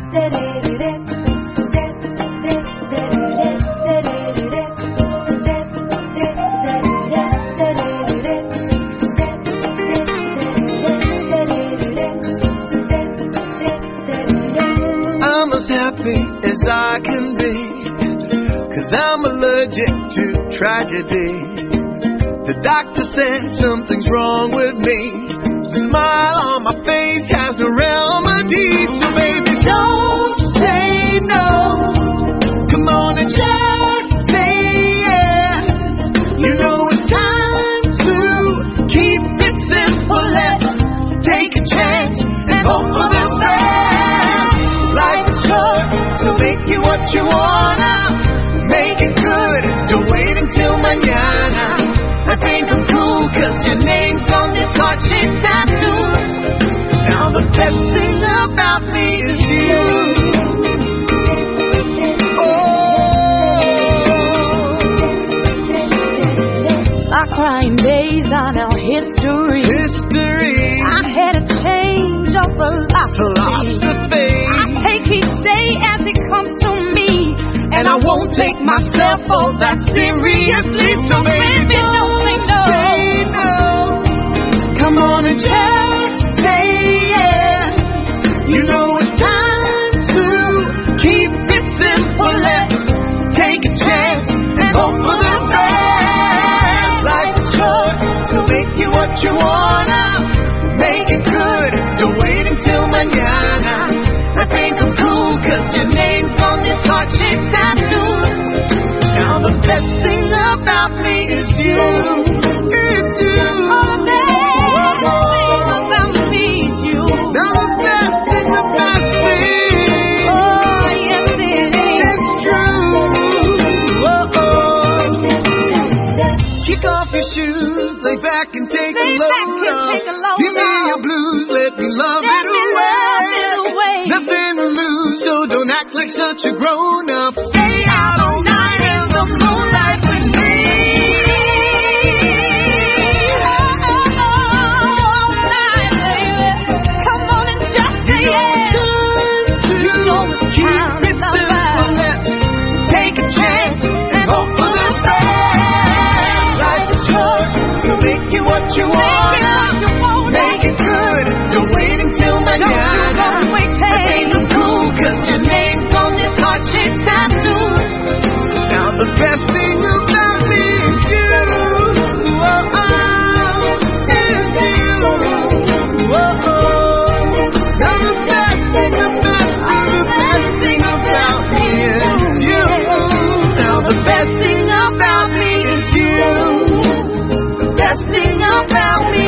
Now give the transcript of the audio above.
I'm as happy as I can be, 'cause I'm allergic to tragedy. The doctor said something's wrong with me. The smile on my face has no remedy. So baby, don't say no. Come on and just say yes. You know it's time to keep it simple. Let's take a chance and hope for the best. Life is short, so make it what you wanna. Make it good, don't wait until mañana. I think I'm cool 'cause your name's on this heart-shaped tattoo. Now the best thing about me is you. Oh. Our crying days are now history. I had a change of philosophy. I take each day as it comes to me, and I won't take myself all that seriously. So baby, don't say no. Come on and just say yes. You know it's time to keep it simple. Let's take a chance and hope for the best. Life is short, so make it what you wanna. Make it good, don't wait until mañana. I think I'm cool 'cause your name's on this heart-shaped tattoo. Now the best thing about me is you. It's you. Oh, the best thing about me is you. Now the best thing, the best thing. Oh, yes it is. It's true. Kick off your shoes, lay back and take a load. Give me your blues, let me love it away. Nothing to lose, so don't act like such a grown-up. Stay out all night in the moonlight with me. All night, baby. Come on and just say yes. You know keep it simple. Let's take a chance and hope for the best. Life is short, so make it what you wanna. Make it good, don't wait until mañana. I think I'm cool 'cause your name's on this heart-shaped tattoo. Now the best thing about me is you. Oh, is you. Oh, now the best thing about me is you. Now the best thing about me is you. The best thing about me